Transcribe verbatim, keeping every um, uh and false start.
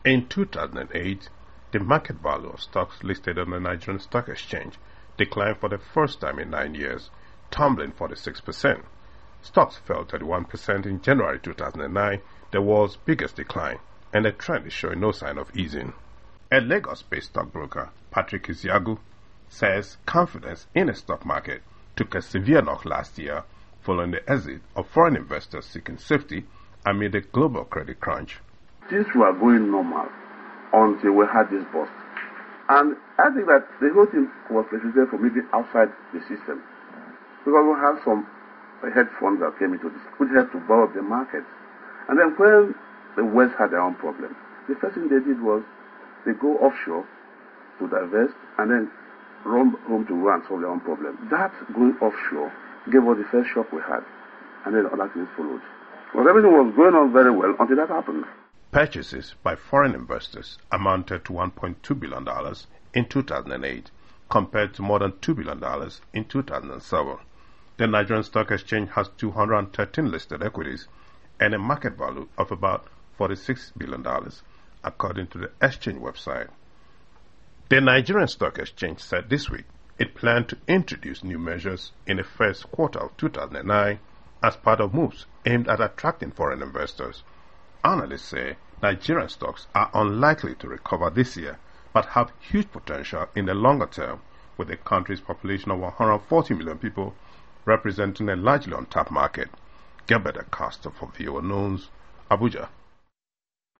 In two thousand eight, the market value of stocks listed on the Nigerian Stock Exchange declined for the first time in nine years, tumbling forty-six percent. Stocks fell thirty-one percent in January two thousand nine, the world's biggest decline, and the trend is showing no sign of easing. A Lagos-based stockbroker, Patrick Isiagu, says confidence in the stock market took a severe knock last year following the exit of foreign investors seeking safety amid the global credit crunch. Things were going normal until we had this bust. And I think that the whole thing was precipitated from maybe outside the system. Because we had some hedge funds that came into this, which had to borrow the market. And then when the West had their own problem, the first thing they did was they go offshore to divest and then run home to go and solve their own problem. That going offshore gave us the first shock we had, and then other things followed. But everything was going on very well until that happened. Purchases by foreign investors amounted to one point two billion dollars in two thousand eight, compared to more than two billion dollars in two thousand seven. The Nigerian Stock Exchange has two hundred thirteen listed equities and a market value of about forty-six billion dollars, according to the exchange website. The Nigerian Stock Exchange said this week it planned to introduce new measures in the first quarter of two thousand nine as part of moves aimed at attracting foreign investors. Analysts say Nigerian stocks are unlikely to recover this year, but have huge potential in the longer term, with the country's population of one hundred forty million people representing a largely untapped market. Gebede Caster for V O News, Abuja.